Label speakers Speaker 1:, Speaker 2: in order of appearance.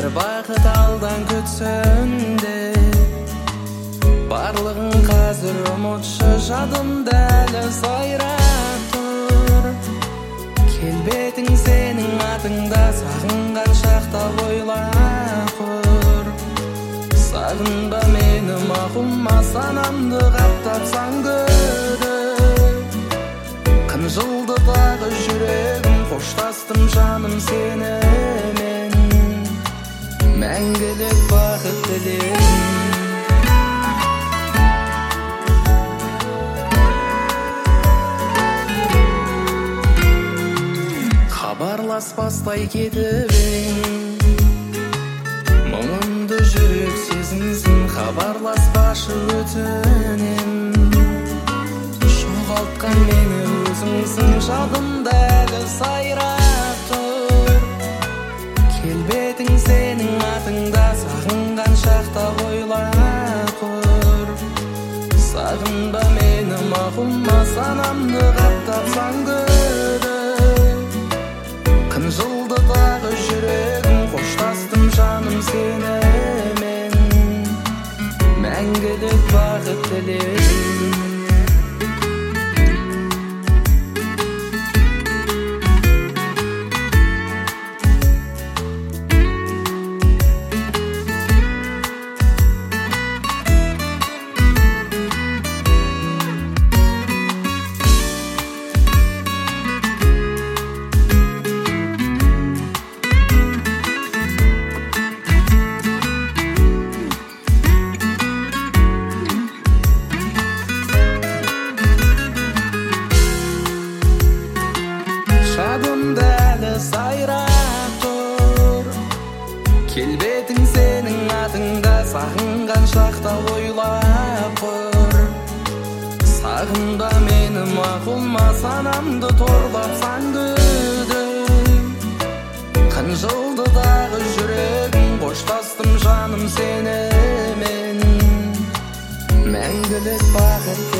Speaker 1: бір бақыт алдан күтсін де. Барлығын қазір ұмытшы, жадымда әлі сайрап тұр. Келбетің сенің атыңда, сағынған шақта ойлап құр. Сағынба мені мақұлма, санамды қаптапсаң күдік. Қынжылды тағы жүрегім, қоштастым жаным сенімен. Мәңгілік бақыт тілеймін. Хабарласпастай кетіп ең, мұңымды жүрек сезінсін. Хабарласпашы өтінем, жоғалтқан мені өзіңсің. Жадымда әлі сайрап тұр. Келбетің сенің атыңда, сағынған шақта ойлап құр. Сағынба мені мақұлма, санамды қаптапсаң күдік. Қынжылды тағы жүрегім, қоштастым жаным сенімен. Мәңгілік бақыт тілеймін. Жадымда әлі сайрап тұр. Келбетің сенің атыңда, сағынған шақта ойлап құр. Сағынба мені мақұлма, санамды торлапсаң күдік. Қынжылды тағы жүрегім, қоштастым жаным сенімен. Мәңгілік бақыт